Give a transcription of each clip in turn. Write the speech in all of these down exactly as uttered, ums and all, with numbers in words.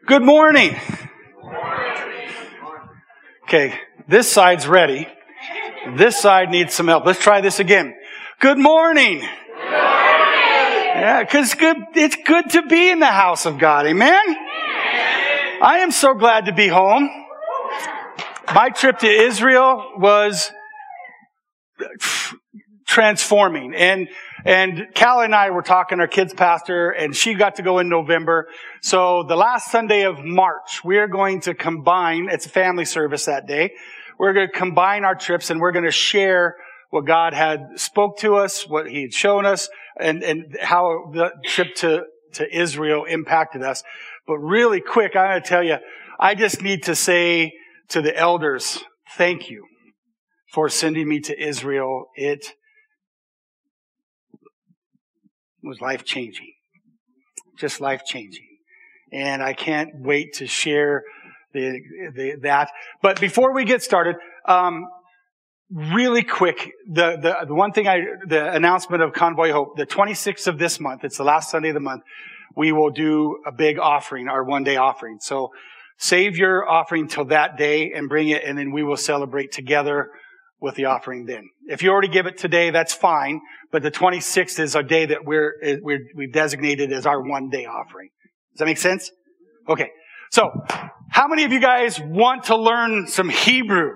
Good morning. Okay, this side's ready. This side needs some help. Let's try this again. Good morning. Good morning. Yeah, because good, it's good to be in the house of God. Amen? Amen? I am so glad to be home. My trip to Israel was transforming. And and Callie and I were talking, our kids' pastor, and she got to go in November. So the last Sunday of March, we're going to combine, it's a family service that day. We're going to combine our trips and we're going to share what God had spoke to us, what He had shown us, and, and how the trip to, to Israel impacted us. But really quick, I'm going to tell you, I just need to say to the elders, thank you for sending me to Israel. It was life-changing. Just life-changing. And I can't wait to share the, the, that. But before we get started, um, really quick, the, the, the one thing I, the announcement of Convoy Hope, the twenty-sixth of this month, it's the last Sunday of the month, we will do a big offering, our one-day offering. So save your offering till that day and bring it, and then we will celebrate together with the offering then. If you already give it today, that's fine, but the twenty-sixth is a day that we're, we're we've designated as our one-day offering. Does that make sense? Okay. So, how many of you guys want to learn some Hebrew?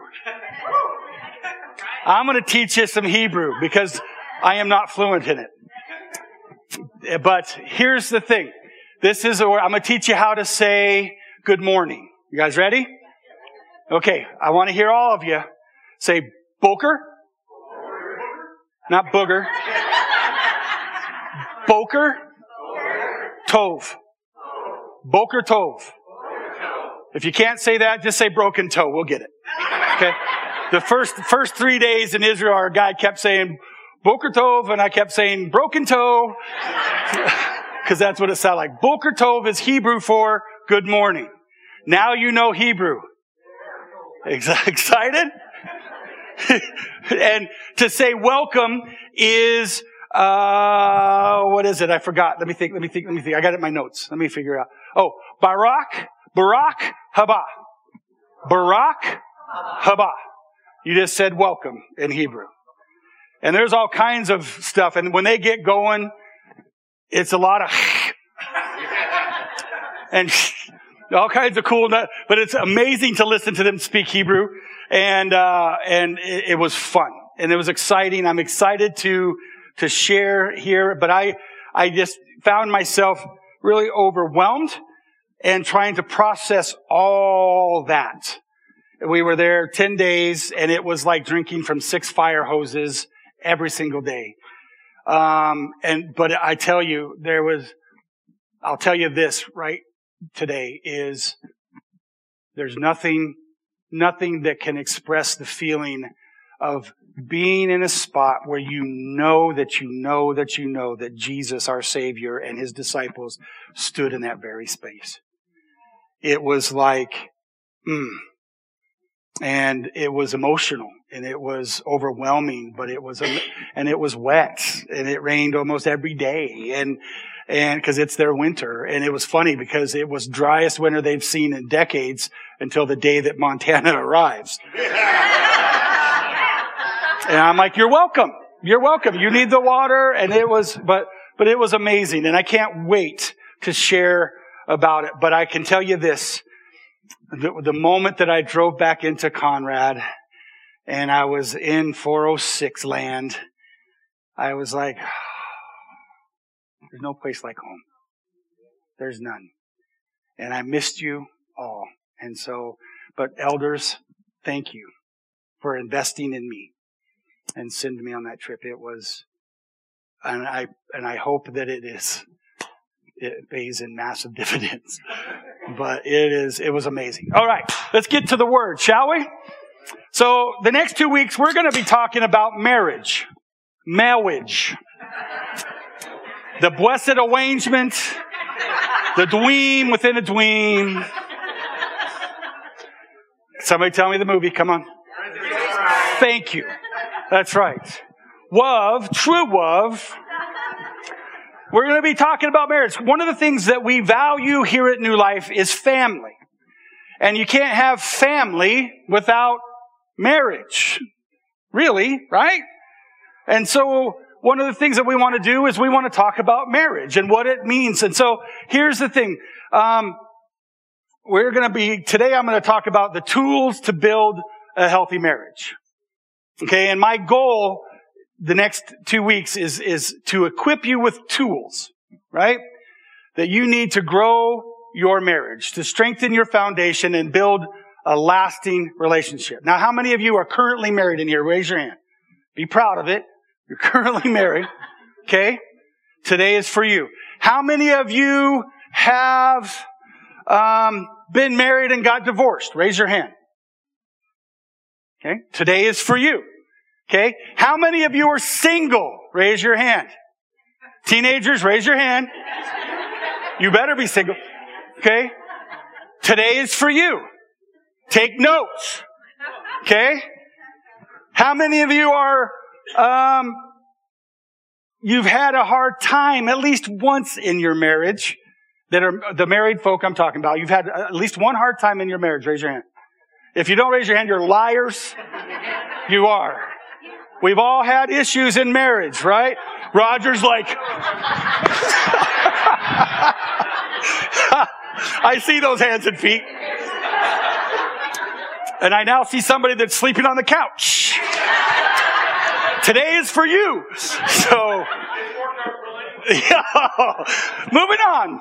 I'm going to teach you some Hebrew because I am not fluent in it. But here's the thing. This is, a, I'm going to teach you how to say good morning. You guys ready? Okay. I want to hear all of you say Boker. Not booger. Boker. Tov. Boker Tov. If you can't say that, just say broken toe. We'll get it. Okay? The first first three days in Israel, our guy kept saying Boker Tov, and I kept saying broken toe, because that's what it sounded like. Boker Tov is Hebrew for good morning. Now you know Hebrew. Excited? And to say welcome is, uh, what is it? I forgot. Let me think, let me think, let me think. I got it in my notes. Let me figure out. Oh, Barak, Barak haba. Barak haba. You just said welcome in Hebrew. And there's all kinds of stuff. And when they get going, it's a lot of and all kinds of cool, but it's amazing to listen to them speak Hebrew. And, uh, and it, it was fun and it was exciting. I'm excited to, to share here, but I, I just found myself really overwhelmed and trying to process all that. We were there ten days and it was like drinking from six fire hoses every single day. Um, and, but I tell you, there was, I'll tell you this right today is there's nothing Nothing that can express the feeling of being in a spot where you know that you know that you know that Jesus, our Savior, and His disciples stood in that very space. It was like, mm, and it was emotional, and it was overwhelming, but it was, and it was wet, and it rained almost every day, and And because it's their winter. And it was funny because it was driest winter they've seen in decades until the day that Montana arrives. And I'm like, you're welcome. You're welcome. You need the water. And it was, but, but it was amazing. And I can't wait to share about it. But I can tell you this, the, the moment that I drove back into Conrad and I was in four oh six land, I was like, there's no place like home. There's none. And I missed you all. And so, but elders, thank you for investing in me and sending me on that trip. It was, and I, and I hope that it is, it pays in massive dividends. But it is, it was amazing. All right, let's get to the word, shall we? So the next two weeks, we're going to be talking about marriage. Marriage. The blessed arrangement, the dweem within a dweem. Somebody tell me the movie, come on. Thank you. That's right. Love, true love, We're going to be talking about marriage. One of the things that we value here at New Life is family. And you can't have family without marriage. Really, right? And so one of the things that we want to do is we want to talk about marriage and what it means. And so here's the thing. Um, we're going to be, today I'm going to talk about the tools to build a healthy marriage. Okay, and my goal the next two weeks is, is to equip you with tools, right? That you need to grow your marriage, to strengthen your foundation and build a lasting relationship. Now, how many of you are currently married in here? Raise your hand. Be proud of it. You're currently married. Okay? Today is for you. How many of you have um, been married and got divorced? Raise your hand. Okay? Today is for you. Okay? How many of you are single? Raise your hand. Teenagers, raise your hand. You better be single. Okay? Today is for you. Take notes. Okay? How many of you are, um, you've had a hard time at least once in your marriage, that are the married folk I'm talking about. You've had at least one hard time in your marriage. Raise your hand. If you don't raise your hand, you're liars. You are. We've all had issues in marriage, right? Roger's like, I see those hands and feet. And I now see somebody that's sleeping on the couch. Today is for you. So, yeah. Moving on.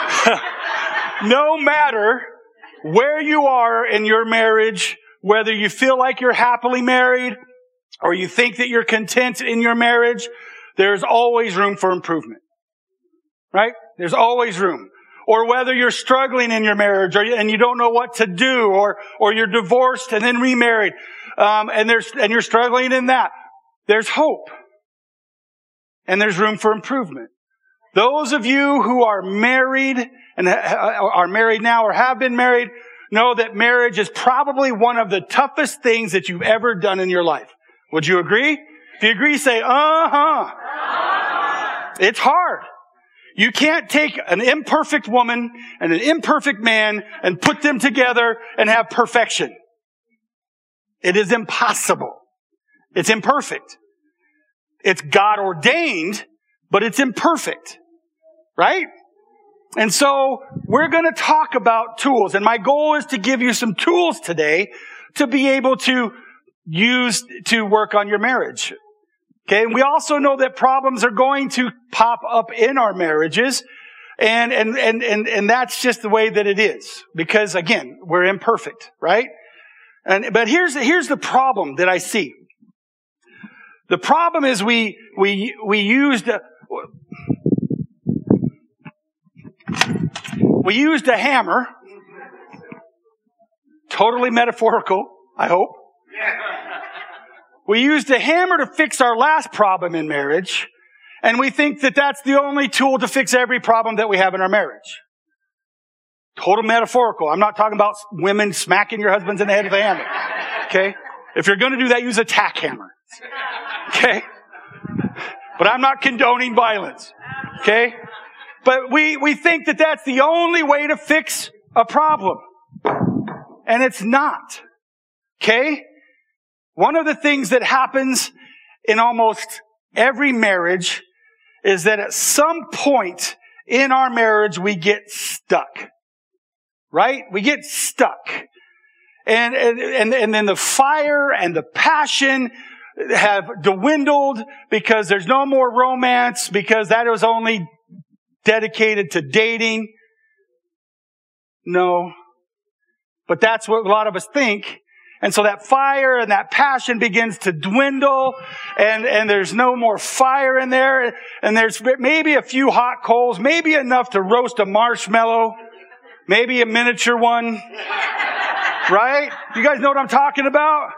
No matter where you are in your marriage, whether you feel like you're happily married or you think that you're content in your marriage, there's always room for improvement. Right? There's always room. Or whether you're struggling in your marriage or, and you don't know what to do, or, or you're divorced and then remarried, um, and there's, and you're struggling in that, there's hope. And there's room for improvement. Those of you who are married and ha- are married now or have been married know that marriage is probably one of the toughest things that you've ever done in your life. Would you agree? If you agree, say, uh-huh. Uh-huh. It's hard. You can't take an imperfect woman and an imperfect man and put them together and have perfection. It is impossible. It's imperfect. It's God ordained, but it's imperfect. Right? And so we're going to talk about tools. And my goal is to give you some tools today to be able to use to work on your marriage. Okay, and we also know that problems are going to pop up in our marriages, and, and, and, and, and that's just the way that it is. Because again, we're imperfect, right? And, but here's, here's the problem that I see. The problem is we, we, we used, a, we used a hammer, totally metaphorical, I hope. We used a hammer to fix our last problem in marriage, and we think that that's the only tool to fix every problem that we have in our marriage. Total metaphorical. I'm not talking about women smacking your husbands in the head with a hammer. Okay? If you're going to do that, use a tack hammer. Okay? But I'm not condoning violence. Okay? But we, we think that that's the only way to fix a problem. And it's not. Okay? One of the things that happens in almost every marriage is that at some point in our marriage we get stuck. Right? We get stuck. And, and, and then the fire and the passion have dwindled because there's no more romance, because that was only dedicated to dating. No. But that's what a lot of us think. And so that fire and that passion begins to dwindle, and, and there's no more fire in there, and there's maybe a few hot coals, maybe enough to roast a marshmallow, maybe a miniature one, right? You guys know what I'm talking about?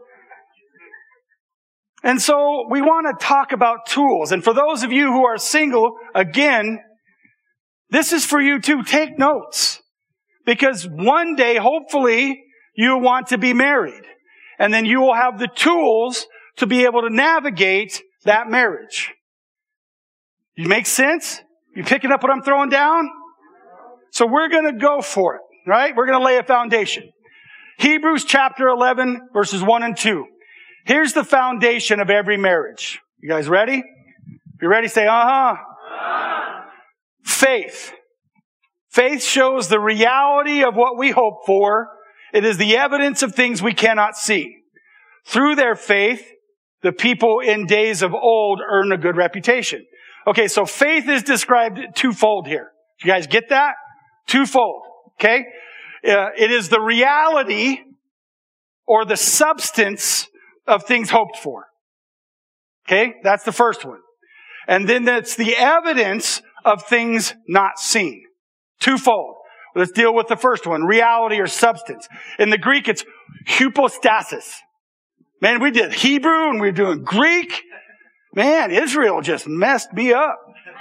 And so we want to talk about tools. And for those of you who are single, again, this is for you too. Take notes. Because one day, hopefully, you want to be married. And then you will have the tools to be able to navigate that marriage. You make sense? You picking up what I'm throwing down? So we're going to go for it, right? We're going to lay a foundation. Hebrews chapter eleven, verses one and two. Here's the foundation of every marriage. You guys ready? If you're ready, say, uh-huh. Uh-huh. Faith. Faith shows the reality of what we hope for. It is the evidence of things we cannot see. Through their faith, the people in days of old earned a good reputation. Okay, so faith is described twofold here. You guys get that? Twofold. Okay? Uh, it is the reality or the substance of things hoped for. Okay? That's the first one. And then that's the evidence of things not seen. Twofold. Let's deal with the first one. Reality or substance. In the Greek, it's hypostasis. Man, we did Hebrew and we were doing Greek. Man, Israel just messed me up.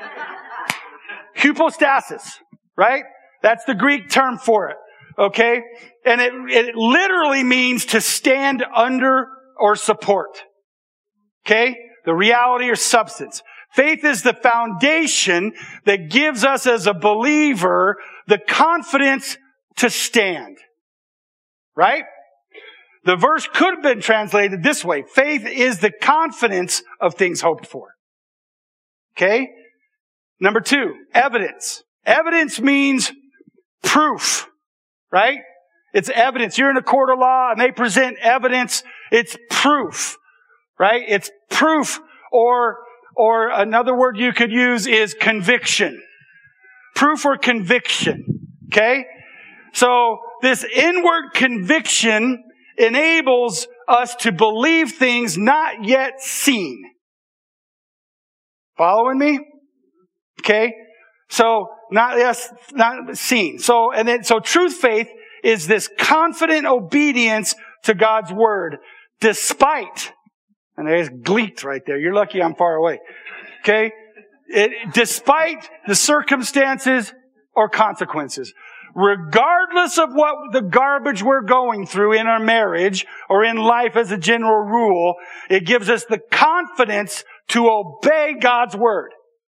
Hypostasis, right? That's the Greek term for it. Okay? And it, it literally means to stand under or support. Okay? The reality or substance. Faith is the foundation that gives us as a believer the confidence to stand. Right? The verse could have been translated this way. Faith is the confidence of things hoped for. Okay? Number two, evidence. Evidence means proof. Right? It's evidence. You're in a court of law and they present evidence. It's proof. Right? It's proof. Or, or another word you could use is conviction. Proof or conviction. Okay? So this inward conviction enables us to believe things not yet seen. Following me? Okay? So, not, yes, not seen. So, and then, so truth faith is this confident obedience to God's word, despite, and there's gleeked right there. You're lucky I'm far away. Okay? It, despite the circumstances or consequences. Regardless of what the garbage we're going through in our marriage or in life as a general rule, it gives us the confidence to obey God's word.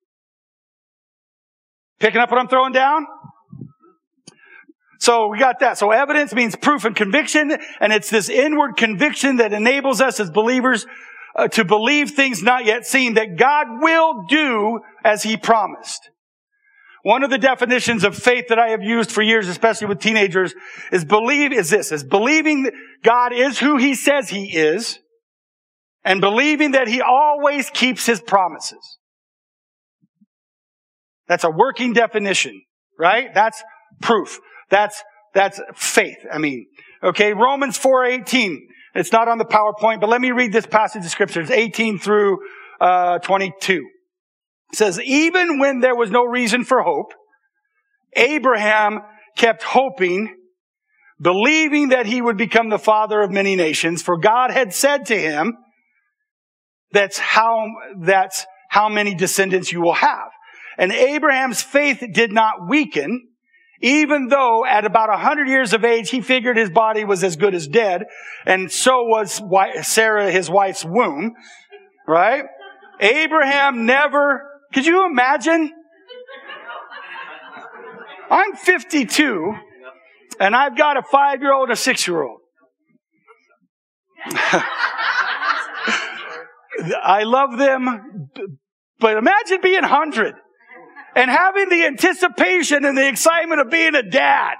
Picking up what I'm throwing down? So we got that. So evidence means proof and conviction, and it's this inward conviction that enables us as believers uh, to believe things not yet seen, that God will do as He promised. One of the definitions of faith that I have used for years, especially with teenagers, is believe, is this, is believing that God is who He says He is, and believing that He always keeps His promises. That's a working definition, right? That's proof. That's, that's faith. I mean, okay, Romans four eighteen. It's not on the PowerPoint, but let me read this passage of scripture. It's eighteen through, uh, twenty-two. It says, even when there was no reason for hope, Abraham kept hoping, believing that he would become the father of many nations, for God had said to him, that's how, that's how many descendants you will have. And Abraham's faith did not weaken, even though at about a hundred years of age, he figured his body was as good as dead, and so was Sarah, his wife's womb, right? Abraham never, could you imagine? I'm fifty-two, and I've got a five-year-old and a six-year-old. I love them, but imagine being one hundred and having the anticipation and the excitement of being a dad.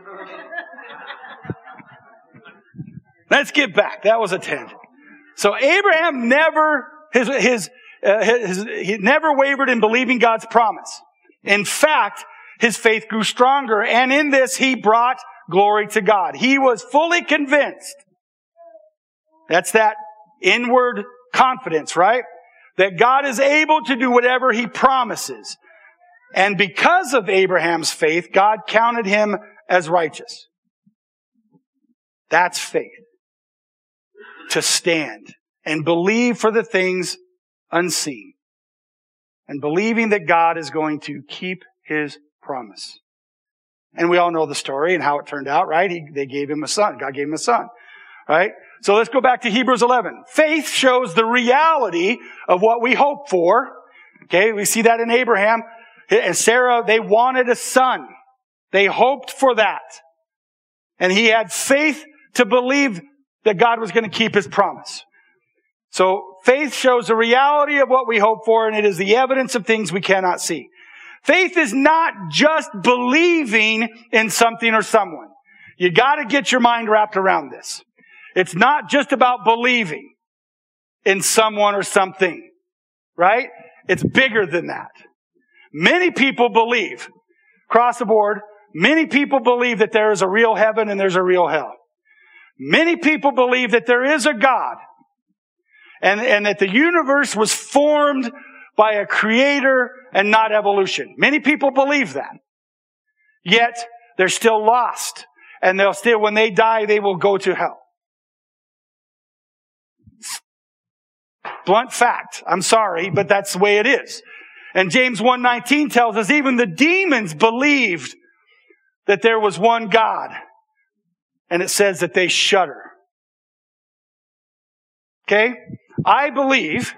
Let's get back. That was a ten. So Abraham never, his, his, uh, his, he never wavered in believing God's promise. In fact, his faith grew stronger, and in this he brought glory to God. He was fully convinced. That's that inward confidence, right? That God is able to do whatever He promises. And because of Abraham's faith, God counted him as righteous. That's faith. To stand and believe for the things unseen. And believing that God is going to keep His promise. And we all know the story and how it turned out, right? He, they gave him a son. God gave him a son. Right? So let's go back to Hebrews eleven. Faith shows the reality of what we hope for. Okay, we see that in Abraham. And Sarah, they wanted a son. They hoped for that. And he had faith to believe that God was going to keep his promise. So faith shows the reality of what we hope for, and it is the evidence of things we cannot see. Faith is not just believing in something or someone. You got to get your mind wrapped around this. It's not just about believing in someone or something, right? It's bigger than that. Many people believe, across the board, many people believe that there is a real heaven and there's a real hell. Many people believe that there is a God and, and that the universe was formed by a creator and not evolution. Many people believe that. Yet, they're still lost. And they'll still, when they die, they will go to hell. Blunt fact. I'm sorry, but that's the way it is. And James one nineteen tells us even the demons believed that there was one God. And it says that they shudder. Okay? I believe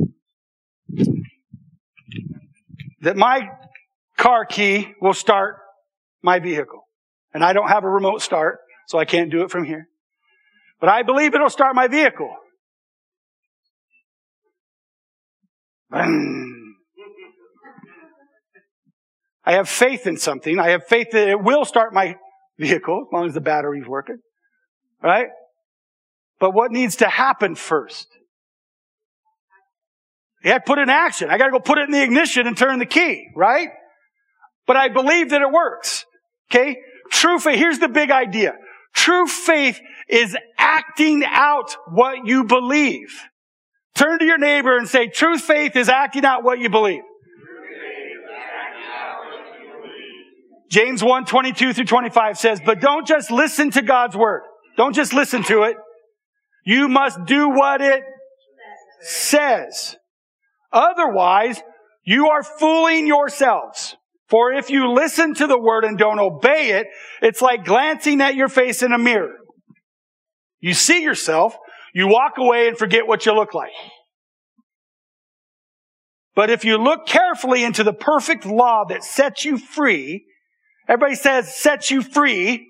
that my car key will start my vehicle. And I don't have a remote start, so I can't do it from here. But I believe it'll start my vehicle. I have faith in something. I have faith that it will start my vehicle, as long as the battery's working. Right? But what needs to happen first? You have to put it in action. I got to go put it in the ignition and turn the key, right? But I believe that it works. Okay? True faith, here's the big idea. True faith is acting out what you believe. Turn to your neighbor and say, true faith is acting out what you believe. James one, twenty-two through twenty-five says, but don't just listen to God's word. Don't just listen to it. You must do what it says. Otherwise, you are fooling yourselves. For if you listen to the word and don't obey it, it's like glancing at your face in a mirror. You see yourself, you walk away and forget what you look like. But if you look carefully into the perfect law that sets you free, everybody says, sets you free.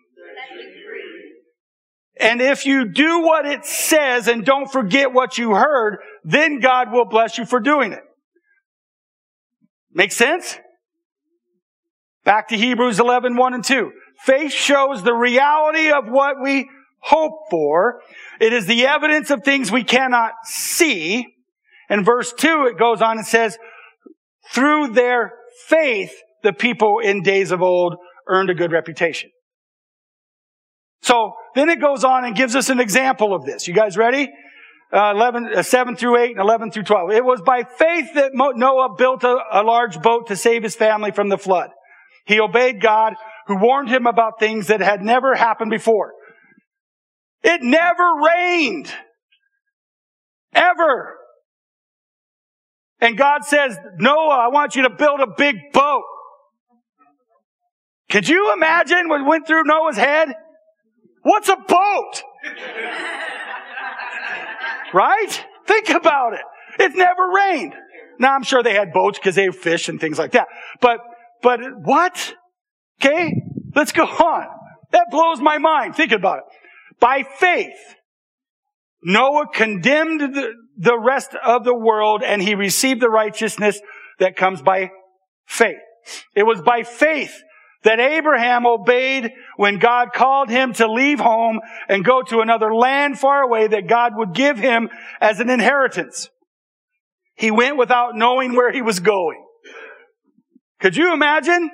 And if you do what it says and don't forget what you heard, then God will bless you for doing it. Make sense? Back to Hebrews eleven, one and two. Faith shows the reality of what we hope for. It is the evidence of things we cannot see. In verse two, it goes on and says, through their faith, the people in days of old earned a good reputation. So, then it goes on and gives us an example of this. You guys ready? Uh, eleven, uh, seven through eight and eleven through twelve. It was by faith that Noah built a, a large boat to save his family from the flood. He obeyed God, who warned him about things that had never happened before. It never rained. Ever. And God says, Noah, I want you to build a big boat. Could you imagine what went through Noah's head? What's a boat? Right? Think about it. It's never rained. Now, I'm sure they had boats because they fish and things like that. But, but what? Okay? Let's go on. That blows my mind. Think about it. By faith, Noah condemned the, the rest of the world and he received the righteousness that comes by faith. It was by faith that Abraham obeyed when God called him to leave home and go to another land far away that God would give him as an inheritance. He went without knowing where he was going. Could you imagine?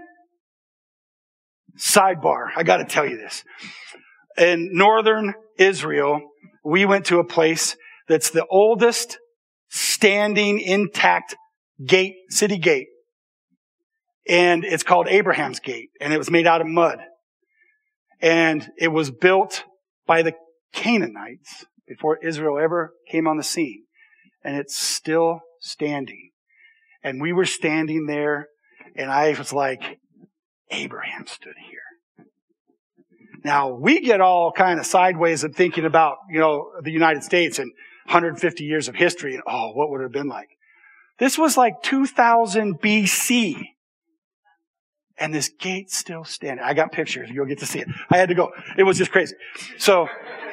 Sidebar, I got to tell you this. In northern Israel, we went to a place that's the oldest standing intact gate, city gate. And it's called Abraham's Gate. And it was made out of mud. And it was built by the Canaanites before Israel ever came on the scene. And it's still standing. And we were standing there, and I was like, Abraham stood here. Now, we get all kind of sideways of thinking about, you know, the United States and one hundred fifty years of history and, oh, what would it have been like? This was like two thousand B C. And this gate's still standing. I got pictures. You'll get to see it. I had to go. It was just crazy. So,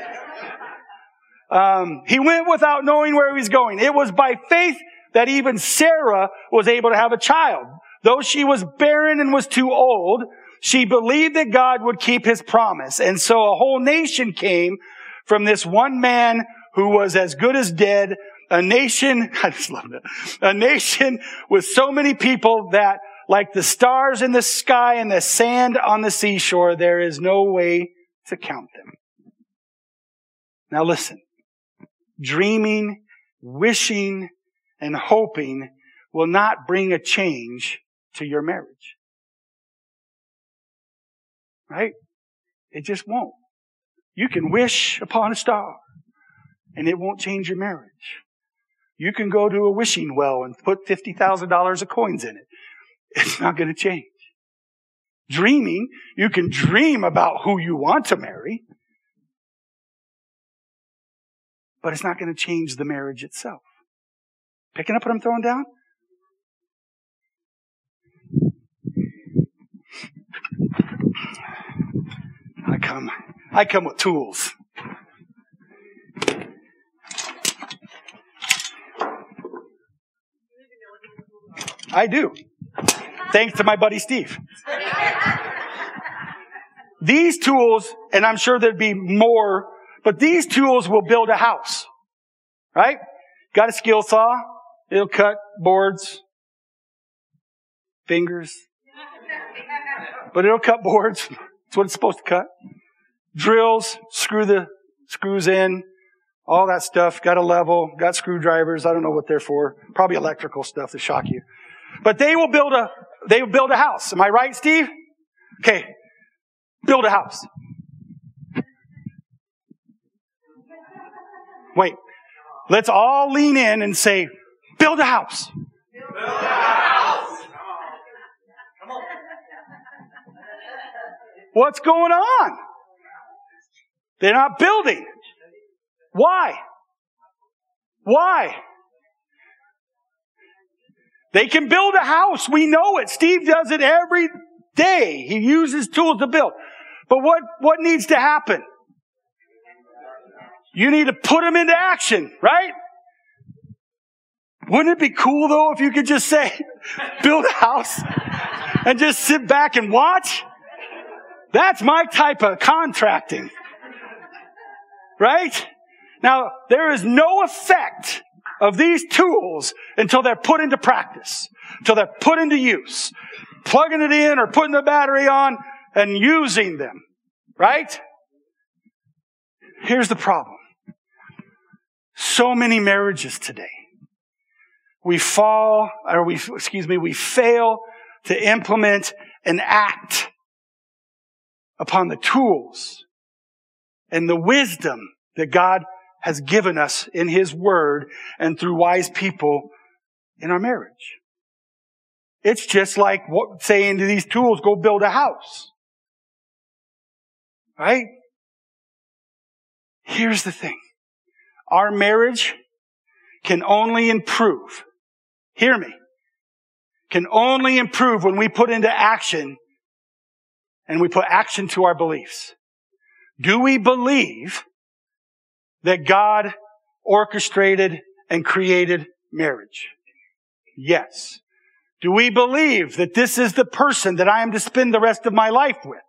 um, he went without knowing where he was going. It was by faith that even Sarah was able to have a child. Though she was barren and was too old, she believed that God would keep his promise. And so a whole nation came from this one man who was as good as dead. A nation, I just love it. A nation with so many people that, like the stars in the sky and the sand on the seashore, there is no way to count them. Now listen. Dreaming, wishing, and hoping will not bring a change to your marriage. Right? It just won't. You can wish upon a star, and it won't change your marriage. You can go to a wishing well and put fifty thousand dollars of coins in it. It's not going to change. Dreaming, you can dream about who you want to marry, but it's not going to change the marriage itself. Picking up what I'm throwing down? I come, I come with tools. I do. Thanks to my buddy Steve. These tools, and I'm sure there'd be more, but these tools will build a house. Right? Got a skill saw. It'll cut boards. Fingers. But it'll cut boards. That's what it's supposed to cut. Drills, screw the screws in. All that stuff. Got a level. Got screwdrivers. I don't know what they're for. Probably electrical stuff to shock you. But they will build a, they will build a house. Am I right, Steve? Okay. Build a house. Wait. Let's all lean in and say, build a house. Build a house. Come on. What's going on? They're not building. Why? Why? They can build a house. We know it. Steve does it every day. He uses tools to build. But what, what needs to happen? You need to put them into action, right? Wouldn't it be cool, though, if you could just say, build a house and just sit back and watch? That's my type of contracting. Right? Now, there is no effect of these tools until they're put into practice, until they're put into use. Plugging it in or putting the battery on and using them. Right? Here's the problem. So many marriages today, we fall, or we, excuse me, we fail to implement and act upon the tools and the wisdom that God has given us in His Word and through wise people in our marriage. It's just like what, saying to these tools, go build a house. Right? Here's the thing. Our marriage can only improve. Hear me. Can only improve when we put into action and we put action to our beliefs. Do we believe that God orchestrated and created marriage? Yes. Do we believe that this is the person that I am to spend the rest of my life with?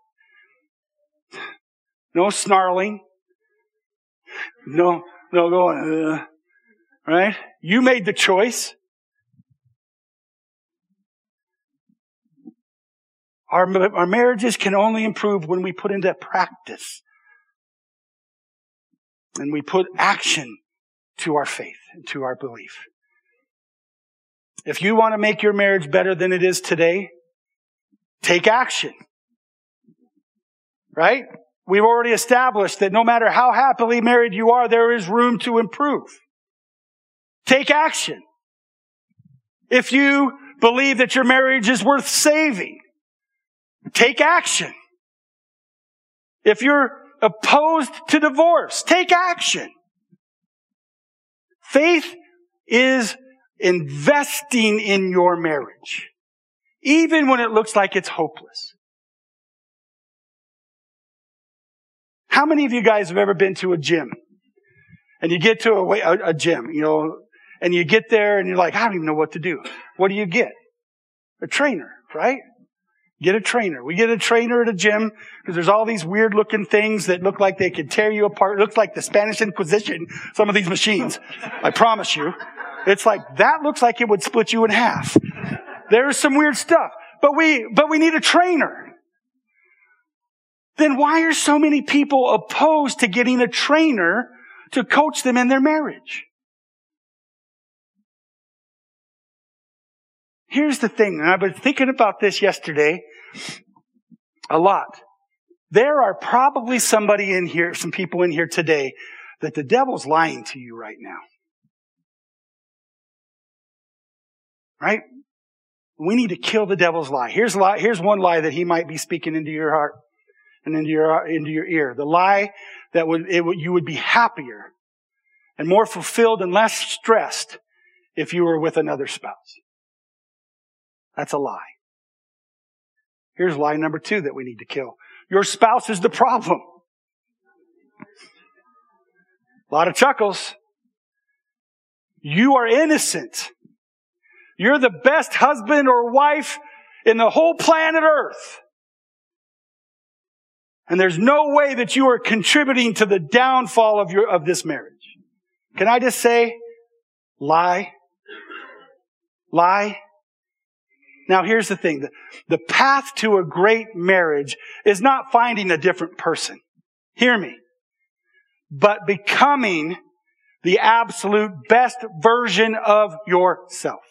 No snarling. No, no going, uh, right? You made the choice. Our, our marriages can only improve when we put into practice and we put action to our faith and to our belief. If you want to make your marriage better than it is today, take action. Right? We've already established that no matter how happily married you are, there is room to improve. Take action. If you believe that your marriage is worth saving, take action. If you're opposed to divorce, take action. Faith is investing in your marriage, even when it looks like it's hopeless. How many of you guys have ever been to a gym? And you get to a, a, a gym, you know, and you get there and you're like, I don't even know what to do. What do you get? A trainer, right? Get a trainer. We get a trainer at a gym because there's all these weird looking things that look like they could tear you apart. It looks like the Spanish Inquisition, some of these machines. I promise you. It's like, that looks like it would split you in half. There's some weird stuff. But we, but we need a trainer. Then why are so many people opposed to getting a trainer to coach them in their marriage? Here's the thing, and I've been thinking about this yesterday a lot. There are probably somebody in here, some people in here today, that the devil's lying to you right now. Right? We need to kill the devil's lie. Here's a lie. Here's one lie that he might be speaking into your heart and into your into your ear. The lie that would, it would you would be happier and more fulfilled and less stressed if you were with another spouse. That's a lie. Here's lie number two that we need to kill. Your spouse is the problem. A lot of chuckles. You are innocent. You're the best husband or wife in the whole planet Earth. And there's no way that you are contributing to the downfall of your, of this marriage. Can I just say, lie? Lie? Now here's the thing. The, the path to a great marriage is not finding a different person. Hear me. But becoming the absolute best version of yourself.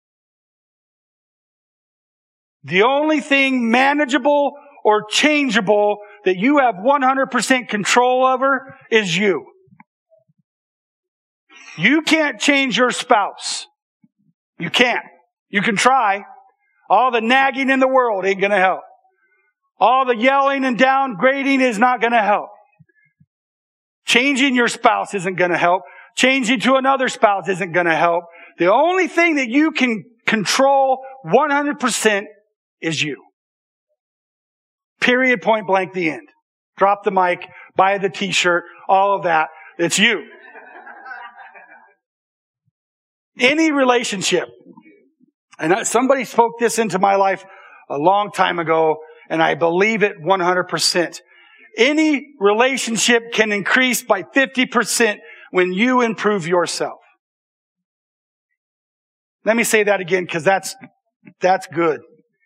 The only thing manageable or changeable that you have one hundred percent control over is you. You can't change your spouse. You can't. You can try. All the nagging in the world ain't going to help. All the yelling and downgrading is not going to help. Changing your spouse isn't going to help. Changing to another spouse isn't going to help. The only thing that you can control one hundred percent is you. Period, point blank, the end. Drop the mic, buy the t-shirt, all of that. It's you. Any relationship. And somebody spoke this into my life a long time ago, and I believe it one hundred percent. Any relationship can increase by fifty percent when you improve yourself. Let me say that again, because that's, that's good.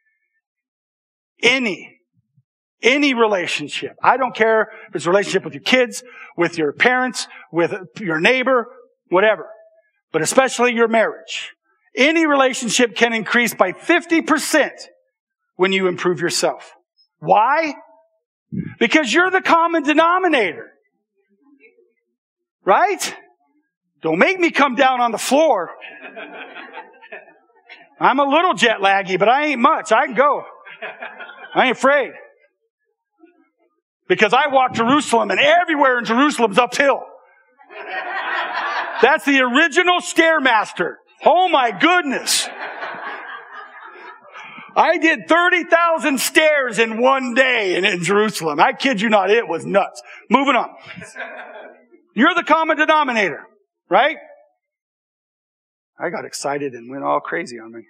Any, any relationship. I don't care if it's a relationship with your kids, with your parents, with your neighbor, whatever. But especially your marriage. Any relationship can increase by fifty percent when you improve yourself. Why? Because you're the common denominator. Right? Don't make me come down on the floor. I'm a little jet laggy, but I ain't much. I can go. I ain't afraid. Because I walk Jerusalem, and everywhere in Jerusalem's uphill. That's the original Stairmaster. Oh my goodness. I did thirty thousand stairs in one day in, in Jerusalem. I kid you not, it was nuts. Moving on. You're the common denominator, right? I got excited and went all crazy on me.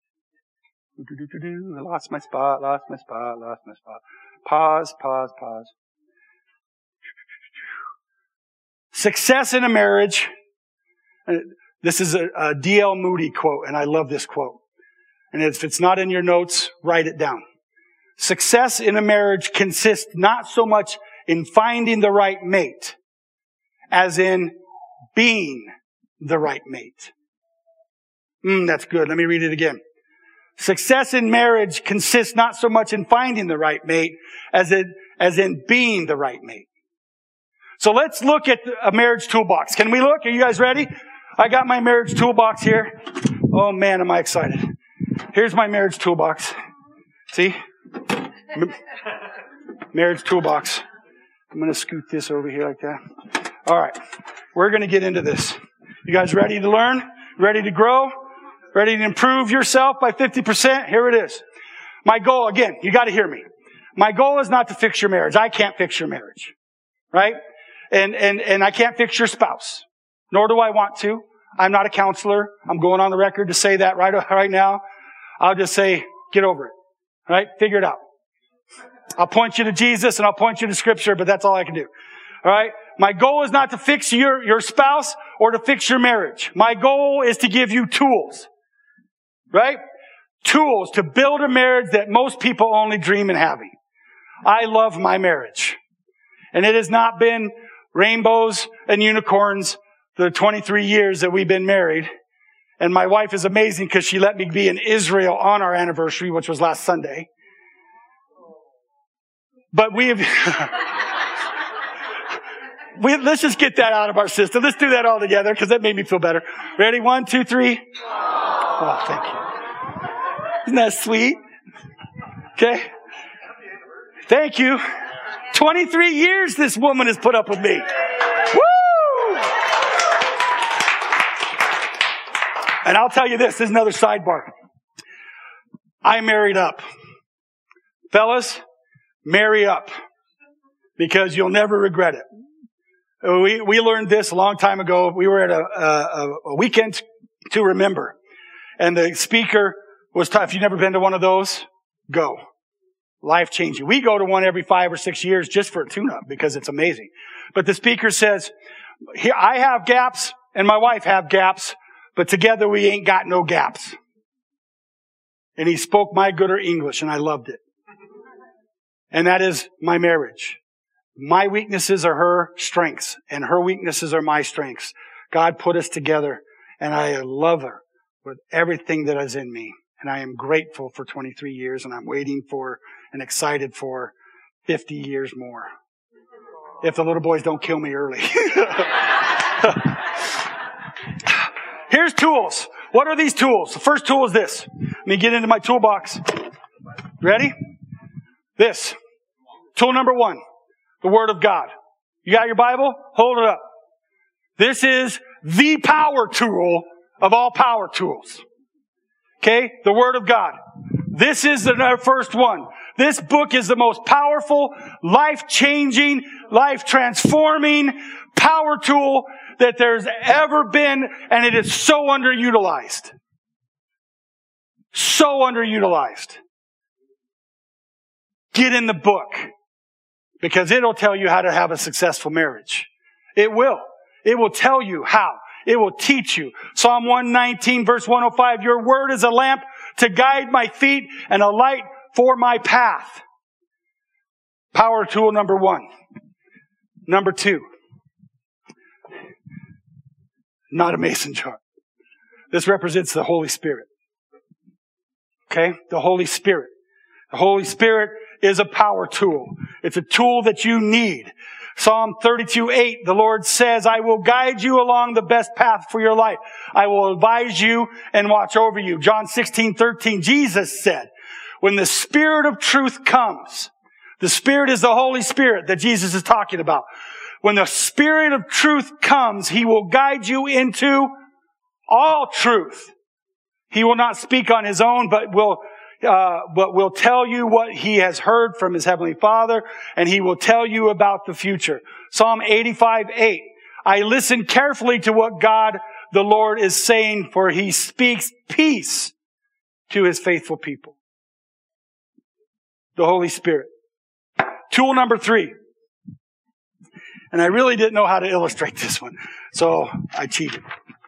I lost my spot, lost my spot, lost my spot. Pause, pause, pause. Success in a marriage. This is a, a D L Moody quote, and I love this quote. And if it's not in your notes, write it down. Success in a marriage consists not so much in finding the right mate as in being the right mate. Mm, that's good. Let me read it again. Success in marriage consists not so much in finding the right mate as in, as in being the right mate. So let's look at a marriage toolbox. Can we look? Are you guys ready? I got my marriage toolbox here. Oh man, am I excited. Here's my marriage toolbox. See? Marriage toolbox. I'm going to scoot this over here like that. All right. We're going to get into this. You guys ready to learn? Ready to grow? Ready to improve yourself by fifty percent? Here it is. My goal, again, you got to hear me. My goal is not to fix your marriage. I can't fix your marriage. Right? And, and, and I can't fix your spouse. Nor do I want to. I'm not a counselor. I'm going on the record to say that right, right now. I'll just say, get over it. Right? Figure it out. I'll point you to Jesus and I'll point you to Scripture, but that's all I can do. All right? My goal is not to fix your, your spouse or to fix your marriage. My goal is to give you tools. Right? Tools to build a marriage that most people only dream of having. I love my marriage. And it has not been rainbows and unicorns the twenty-three years that we've been married. And my wife is amazing because she let me be in Israel on our anniversary, which was last Sunday. But we've... we, let's just get that out of our system. Let's do that all together because that made me feel better. Ready? One, two, three. Oh, thank you. Isn't that sweet? Okay. Thank you. twenty-three years this woman has put up with me. Woo! And I'll tell you this, this is another sidebar. I married up. Fellas, marry up. Because you'll never regret it. We, we learned this a long time ago. We were at a, a, a weekend to remember. And the speaker was tough. If you've never been to one of those, go. Life changing. We go to one every five or six years just for a tune-up because it's amazing. But the speaker says, here, I have gaps and my wife have gaps, but together we ain't got no gaps. And he spoke my gooder English and I loved it. And that is my marriage. My weaknesses are her strengths and her weaknesses are my strengths. God put us together and I love her with everything that is in me. And I am grateful for twenty-three years and I'm waiting for and excited for fifty years more. If the little boys don't kill me early. Here's tools. What are these tools? The first tool is this. Let me get into my toolbox. Ready? This. Tool number one. The Word of God. You got your Bible? Hold it up. This is the power tool of all power tools. Okay? The Word of God. This is the first one. This book is the most powerful, life-changing, life-transforming power tool that there's ever been, and it is so underutilized. So underutilized. Get in the book. Because it'll tell you how to have a successful marriage. It will. It will tell you how. It will teach you. Psalm one nineteen verse one oh five, your word is a lamp to guide my feet and a light for my path. Power tool number one. Number two. Not a mason jar. This represents the Holy Spirit. Okay? The Holy Spirit. The Holy Spirit is a power tool. It's a tool that you need. Psalm thirty-two eight, the Lord says, I will guide you along the best path for your life. I will advise you and watch over you. John sixteen thirteen, Jesus said, when the Spirit of truth comes, the Spirit is the Holy Spirit that Jesus is talking about. When the Spirit of truth comes, He will guide you into all truth. He will not speak on His own, but will Uh, but will tell you what He has heard from His Heavenly Father, and He will tell you about the future. Psalm eighty-five eight. I listen carefully to what God the Lord is saying, for He speaks peace to His faithful people. The Holy Spirit. Tool number three. And I really didn't know how to illustrate this one, so I cheated.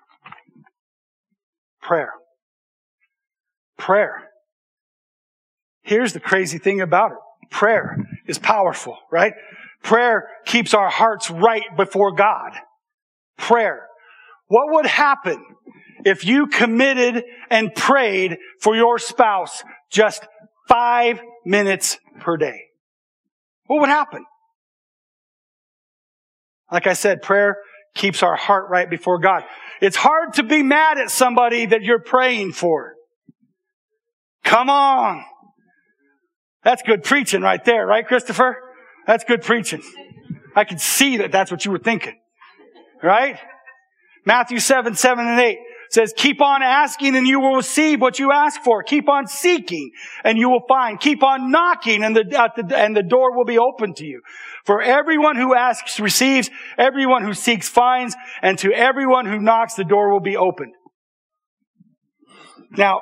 Prayer. Prayer. Here's the crazy thing about it. Prayer is powerful, right? Prayer keeps our hearts right before God. Prayer. What would happen if you committed and prayed for your spouse just five minutes per day? What would happen? Like I said, prayer keeps our heart right before God. It's hard to be mad at somebody that you're praying for. Come on. That's good preaching right there, right, Christopher? That's good preaching. I can see that that's what you were thinking. Right? Matthew seven, seven and eight. says, keep on asking and you will receive what you ask for. Keep on seeking and you will find. Keep on knocking and the, at the, and the door will be open to you. For everyone who asks receives, everyone who seeks finds, and to everyone who knocks the door will be opened. Now,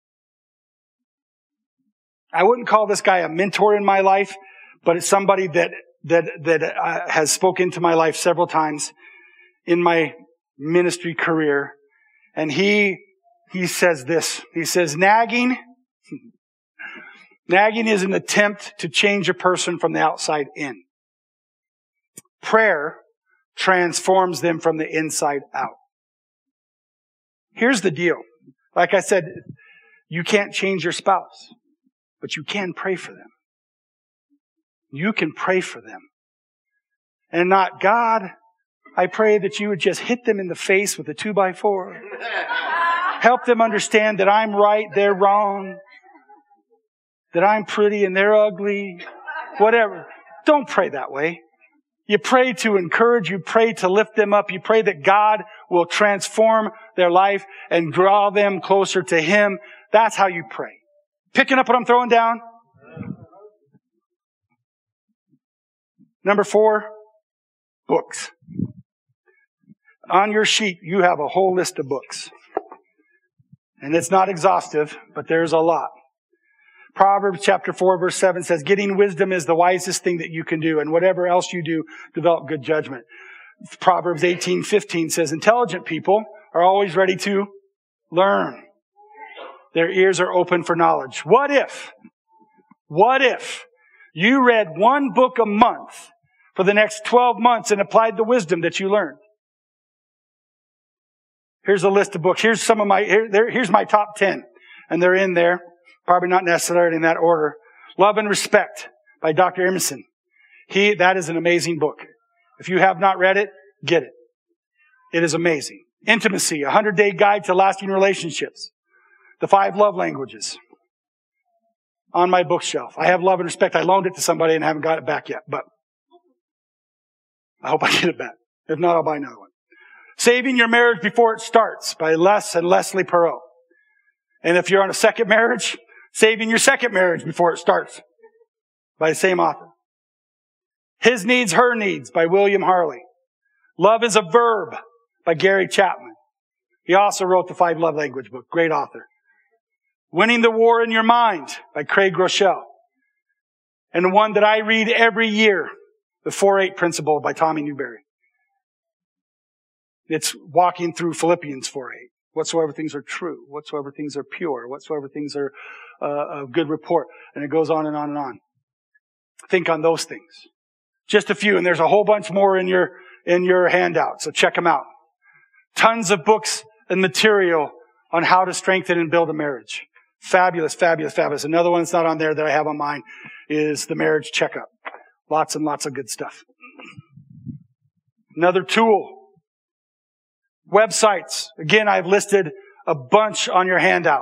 I wouldn't call this guy a mentor in my life, but it's somebody that, that, that uh, has spoken into my life several times in my ministry career. And he, he says this, he says, nagging, nagging is an attempt to change a person from the outside in. Prayer transforms them from the inside out. Here's the deal. Like I said, you can't change your spouse, but you can pray for them. You can pray for them. And not, God, I pray that you would just hit them in the face with a two by four. Help them understand that I'm right, they're wrong. That I'm pretty and they're ugly. Whatever. Don't pray that way. You pray to encourage, you pray to lift them up, you pray that God will transform their life and draw them closer to Him. That's how you pray. Picking up what I'm throwing down? Number four, books. On your sheet, you have a whole list of books. And it's not exhaustive, but there's a lot. Proverbs chapter four, verse seven says, getting wisdom is the wisest thing that you can do, and whatever else you do, develop good judgment. Proverbs eighteen fifteen says, intelligent people are always ready to learn. Their ears are open for knowledge. What if, what if you read one book a month for the next twelve months and applied the wisdom that you learned? Here's a list of books. Here's some of my, here, there, here's my top ten. And they're in there. Probably not necessarily in that order. Love and Respect by Doctor Emerson. He, that is an amazing book. If you have not read it, get it. It is amazing. Intimacy, a hundred-day guide to lasting relationships. The Five Love Languages. On my bookshelf. I have Love and Respect. I loaned it to somebody and haven't got it back yet, but I hope I get it back. If not, I'll buy another one. Saving Your Marriage Before It Starts by Les and Leslie Perot. And if you're on a second marriage, Saving Your Second Marriage Before It Starts by the same author. His Needs, Her Needs by William Harley. Love is a Verb by Gary Chapman. He also wrote the Five Love Language book. Great author. Winning the War in Your Mind by Craig Groeschel. And the one that I read every year, The four eight Principle by Tommy Newberry. It's walking through Philippians four eight. Whatsoever things are true, whatsoever things are pure, whatsoever things are uh, of good report. And it goes on and on and on. Think on those things. Just a few, and there's a whole bunch more in your, in your handout, so check them out. Tons of books and material on how to strengthen and build a marriage. Fabulous, fabulous, fabulous. Another one that's not on there that I have on mine is the Marriage Checkup. Lots and lots of good stuff. Another tool. Websites. Again, I've listed a bunch on your handout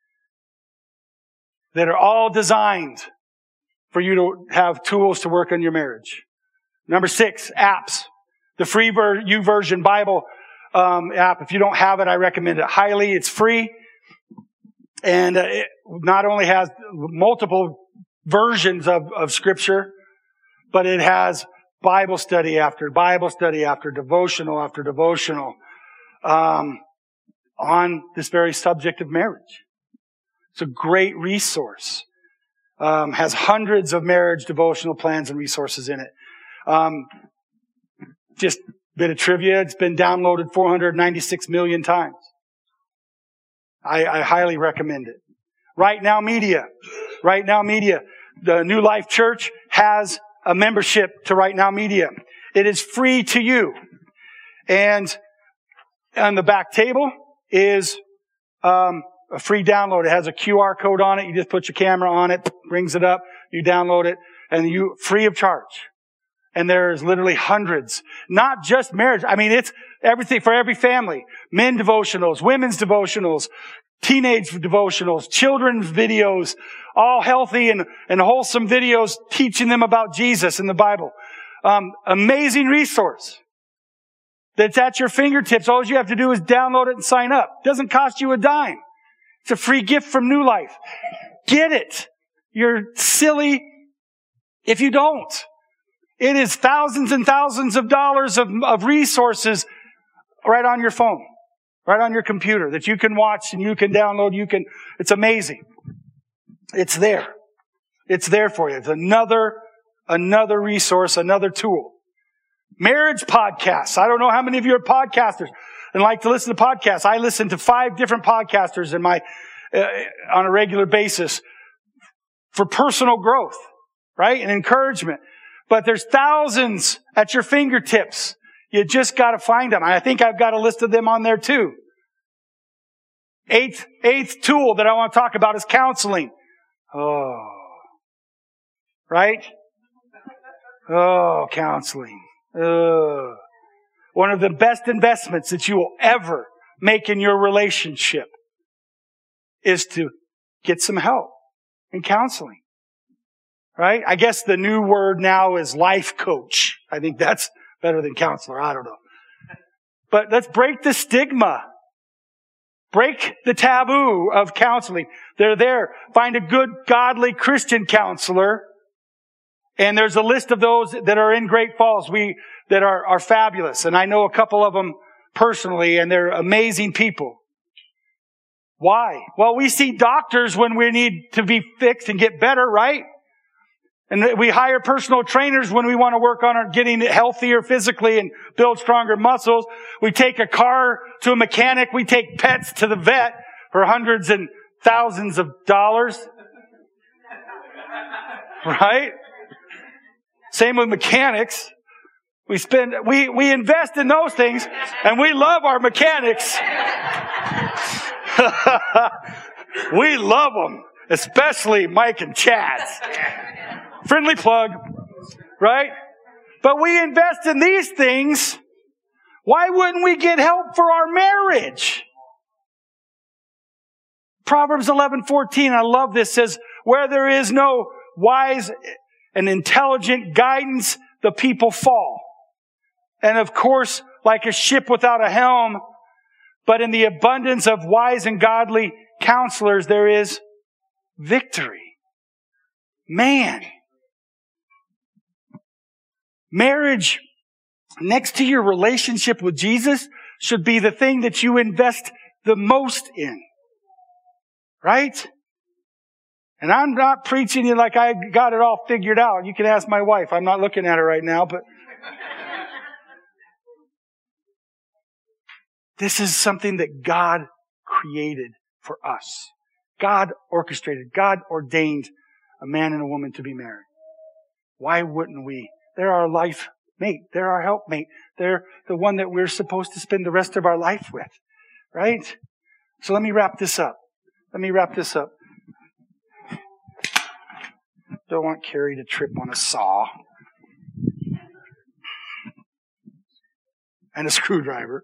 that are all designed for you to have tools to work on your marriage. Number six, apps. The free YouVersion Bible um, app. If you don't have it, I recommend it highly. It's free. And uh, it not only has multiple versions of, of Scripture, but it has Bible study after Bible study after devotional after devotional um, on this very subject of marriage. It's a great resource. Um, has hundreds of marriage devotional plans and resources in it. Um, just a bit of trivia. It's been downloaded four hundred ninety-six million times. I, I highly recommend it. Right Now Media. Right Now Media. The New Life Church has a membership to Right Now Media. It is free to you. And on the back table is um, a free download. It has a Q R code on it. You just put your camera on it, brings it up, you download it, and you free of charge. And there's literally hundreds. Not just marriage. I mean, it's everything for every family. Men devotionals, women's devotionals, teenage devotionals, children's videos, all healthy and, and wholesome videos teaching them about Jesus and the Bible. Um, amazing resource. that's at your fingertips. All you have to do is download it and sign up. It doesn't cost you a dime. It's a free gift from New Life. Get it. You're silly if you don't. It is thousands and thousands of dollars of, of resources right on your phone, right on your computer that you can watch and you can download. You can, it's amazing. It's there. It's there for you. It's another, another resource, another tool. Marriage podcasts. I don't know how many of you are podcasters and like to listen to podcasts. I listen to five different podcasters in my, uh, on a regular basis for personal growth, right? And encouragement. But there's thousands at your fingertips. You just got to find them. I think I've got a list of them on there too. Eighth, eighth tool that I want to talk about is counseling. Oh. Right? Oh, counseling. Oh. One of the best investments that you will ever make in your relationship is to get some help in counseling. Right? I guess the new word now is life coach. I think that's better than counselor. I don't know. But let's break the stigma. Break the taboo of counseling. They're there. Find a good, godly Christian counselor. And there's a list of those that are in Great Falls, we, that are, are fabulous. And I know a couple of them personally, and they're amazing people. Why? Well, we see doctors when we need to be fixed and get better, right? And we hire personal trainers when we want to work on our getting healthier physically and build stronger muscles. We take a car to a mechanic. We take pets to the vet for hundreds and thousands of dollars. Right? Same with mechanics. We spend, we, we invest in those things and we love our mechanics. We love them, especially Mike and Chad's. Friendly plug, right? But we invest in these things. Why wouldn't we get help for our marriage? Proverbs eleven fourteen, I love this, says, where there is no wise and intelligent guidance, the people fall. And of course, like a ship without a helm, but in the abundance of wise and godly counselors, there is victory. Man. Marriage, next to your relationship with Jesus, should be the thing that you invest the most in. Right? And I'm not preaching you like I got it all figured out. You can ask my wife. I'm not looking at her right now, but this is something that God created for us. God orchestrated, God ordained a man and a woman to be married. Why wouldn't we? They're our life mate. They're our helpmate. They're the one that we're supposed to spend the rest of our life with. Right? So let me wrap this up. Let me wrap this up. Don't want Carrie to trip on a saw. And a screwdriver.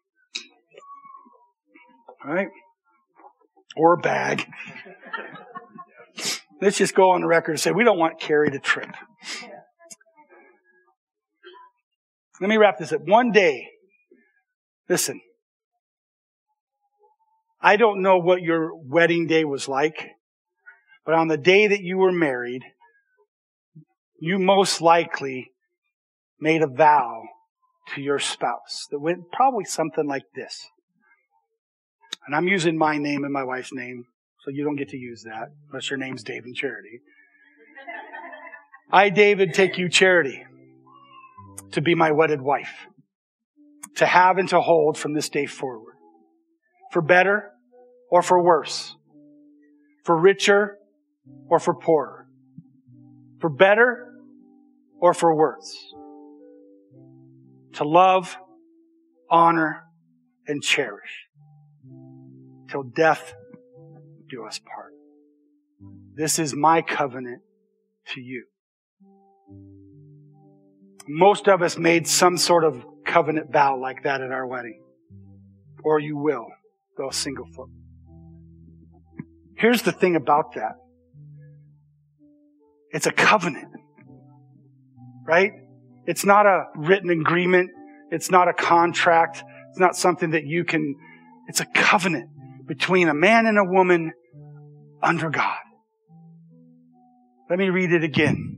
Right? Or a bag. Let's just go on the record and say we don't want Carrie to trip. Let me wrap this up. One day, listen, I don't know what your wedding day was like, but on the day that you were married, you most likely made a vow to your spouse that went probably something like this. And I'm using my name and my wife's name, so you don't get to use that unless your name's Dave and Charity. I, David, take you, Charity, to be my wedded wife, to have and to hold from this day forward, for better or for worse, for richer or for poorer, for better or for worse, to love, honor, and cherish, till death do us part. This is my covenant to you. Most of us made some sort of covenant vow like that at our wedding. Or you will, though single foot. Here's the thing about that. It's a covenant. Right? It's not a written agreement. It's not a contract. It's not something that you can, it's a covenant between a man and a woman under God. Let me read it again.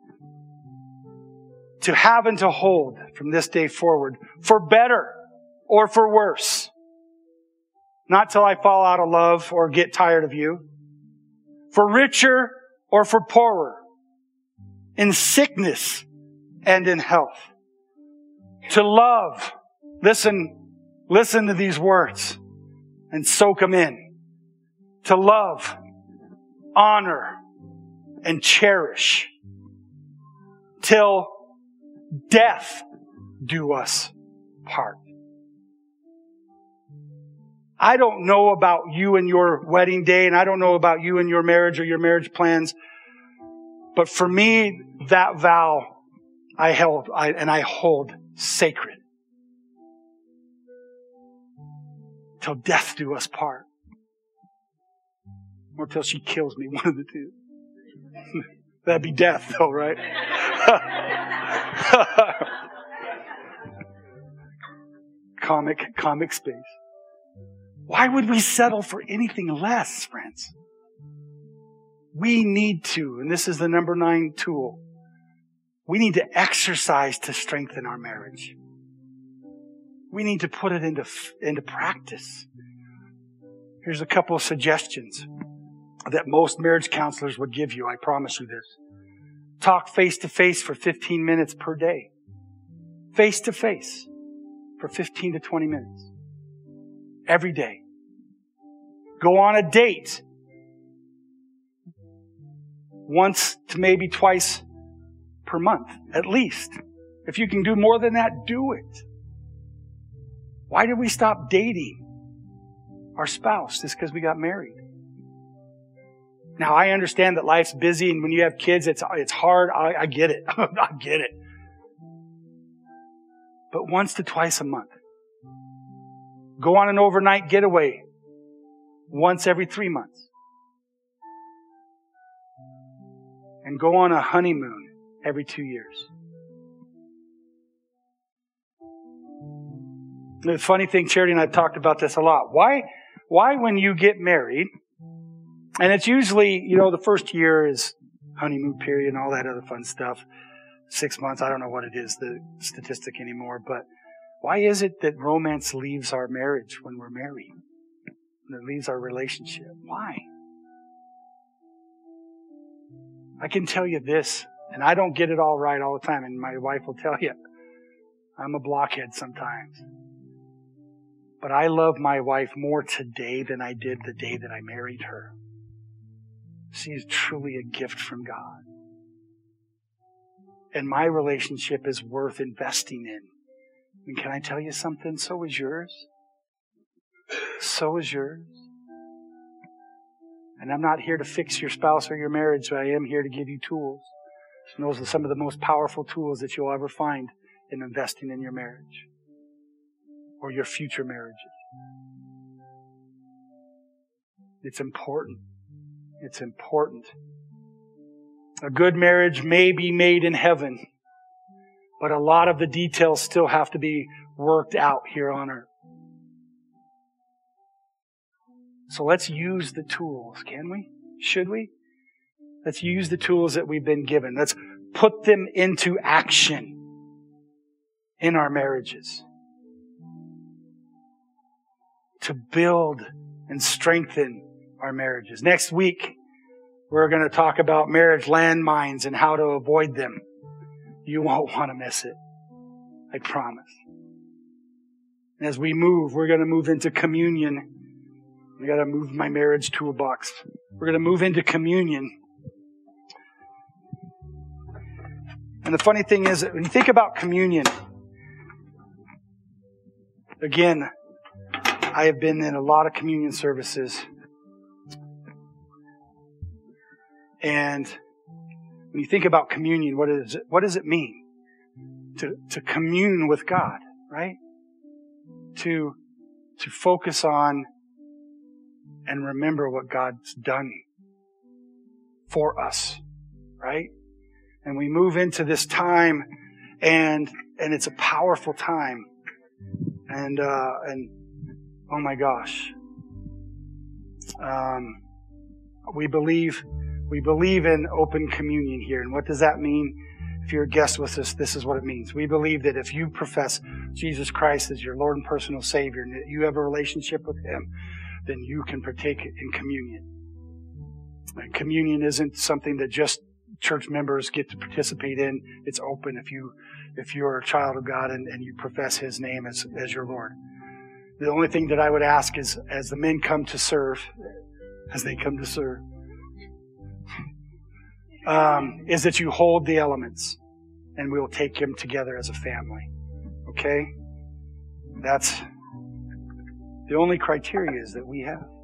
To have and to hold from this day forward, for better or for worse. Not till I fall out of love or get tired of you. For richer or for poorer. In sickness and in health. To love. Listen, listen to these words and soak them in. To love, honor, and cherish till death do us part. I don't know about you and your wedding day, and I don't know about you and your marriage or your marriage plans, but for me, that vow I held I, and I hold sacred. Till death do us part. Or till she kills me, one of the two. That'd be death, though, right? comic, comic space. Why would we settle for anything less, friends? We need to, and this is the number nine tool, we need to exercise to strengthen our marriage. We need to put it into, into practice. Here's a couple of suggestions that most marriage counselors would give you. I promise you this. Talk face-to-face for fifteen minutes per day. Face-to-face for fifteen to twenty minutes. Every day. Go on a date. Once to maybe twice per month, at least. If you can do more than that, do it. Why did we stop dating our spouse just because we got married? Now, I understand that life's busy, and when you have kids, it's it's hard. I, I get it. I get it. But once to twice a month. Go on an overnight getaway once every three months. And go on a honeymoon every two years. The funny thing, Charity and I have talked about this a lot. Why, why when you get married, and it's usually, you know, the first year is honeymoon period and all that other fun stuff. Six months, I don't know what it is, the statistic anymore, but why is it that romance leaves our marriage when we're married? And it leaves our relationship? Why? I can tell you this, and I don't get it all right all the time, and my wife will tell you, I'm a blockhead sometimes. But I love my wife more today than I did the day that I married her. She is truly a gift from God. And my relationship is worth investing in. And can I tell you something? So is yours. So is yours. And I'm not here to fix your spouse or your marriage, but I am here to give you tools. And those are some of the most powerful tools that you'll ever find in investing in your marriage or your future marriages. It's important. It's important. A good marriage may be made in heaven, but a lot of the details still have to be worked out here on earth. So let's use the tools, can we? Should we? Let's use the tools that we've been given. Let's put them into action in our marriages to build and strengthen our marriages. Next week, we're going to talk about marriage landmines and how to avoid them. You won't want to miss it. I promise. And as we move, we're going to move into communion. I got to move my marriage toolbox. We're going to move into communion. And the funny thing is that when you think about communion, again, I have been in a lot of communion services. And when you think about communion, what is it, what does it mean? To, to commune with God, right? To, to focus on and remember what God's done for us, right? And we move into this time And, and it's a powerful time. And, uh, and, oh my gosh. Um, we believe, we believe in open communion here. And what does that mean? If you're a guest with us, this is what it means. We believe that if you profess Jesus Christ as your Lord and personal Savior, and that you have a relationship with Him, then you can partake in communion. And communion isn't something that just church members get to participate in. It's open if you, if you're a child of God and, and you profess His name as, as your Lord. The only thing that I would ask is, as the men come to serve, as they come to serve, um, is that you hold the elements and we'll take them together as a family. Okay? That's the only criteria is that we have.